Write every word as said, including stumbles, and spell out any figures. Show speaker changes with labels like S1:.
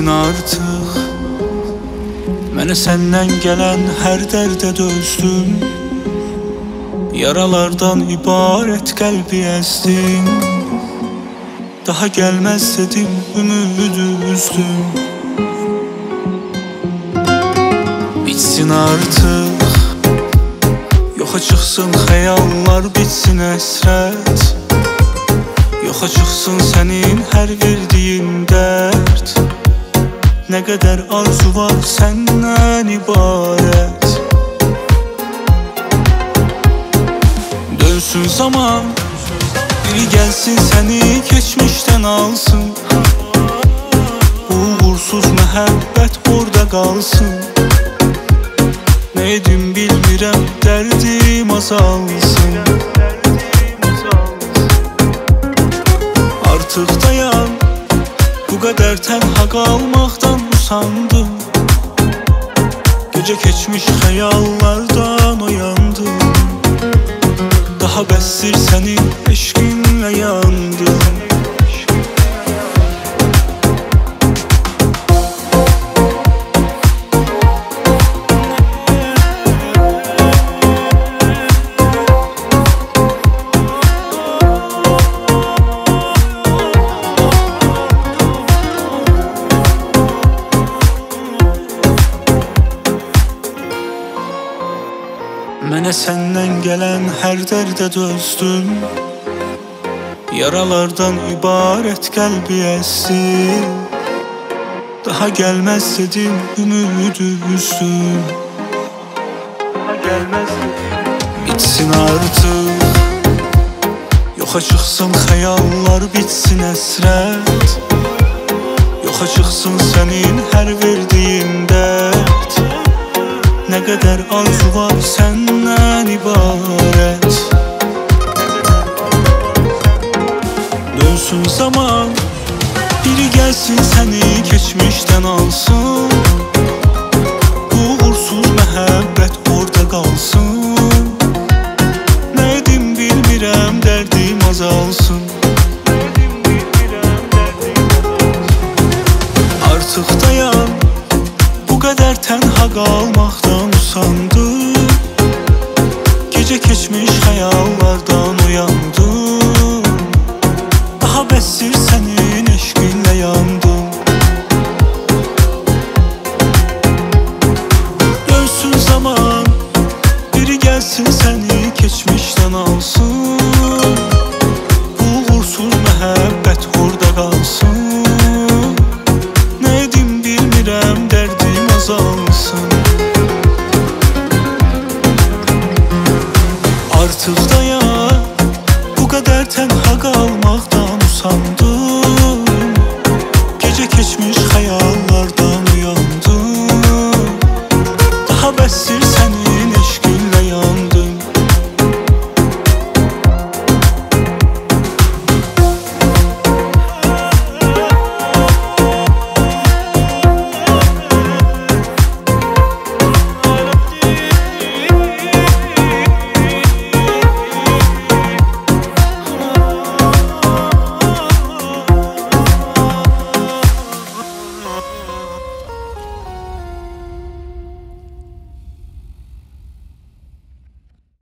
S1: artıq. Mənə səndən gələn hər dərdə dözdün. Yaralardan ibarət qəlbi əzdin. Daha gəlməz dedim, ümidi üzdüm. Bitsin artıq, yoxa çıxsın xəyallar, bitsin əsrət. Yoxa çıxsın sənin hər verdiyin dərd. Nə qədər arzu var səndən ibarət. Dönsün zaman, biri gəlsin səni keçmişdən alsın. Uğursuz məhəbbət orada qalsın. Nə edim bilmirəm, dərdim azalsın. Artıq dayan, bu qədər tənha qalmaqdan usandım. Gecə keçmiş xəyallardan oyandım. Daha bəsdir sənin eşqinlə yandım. Mənə səndən gələn hər dərdə dözdün. Yaralardan ibarət qəlbi əzdin. Daha gəlməz dedim, ümidi üzdüm. Bitsin artıq, yoxa çıxsın xəyallar, bitsin əsrət. Yoxa çıxsın sənin hər verdiyin dərd. Nə qədər arzu var səndən ibarət. Dönsün zaman, biri gəlsin səni keçmişdən alsın. Uğursuz məhəbbət orada qalsın. Nə edim bilmirəm, dərdim azalsın. Artıq dayan, bu qədər tənha qalmaqdan usandım. Gecə keçmiş xəyallardan uyandım. Daha bəsdir sənin eşqinlə yandım. Dönsün zaman, biri gəlsin səni keçmişdən alsın. Uğursuz məhəbbət orada qalsın. Nə edim bilmirəm, dərdim azalsın. Artıq dayan, bu qədər tənha qalmaqdan usandım. Gecə keçmiş xəyallardan uyandım. Daha bəsdir səni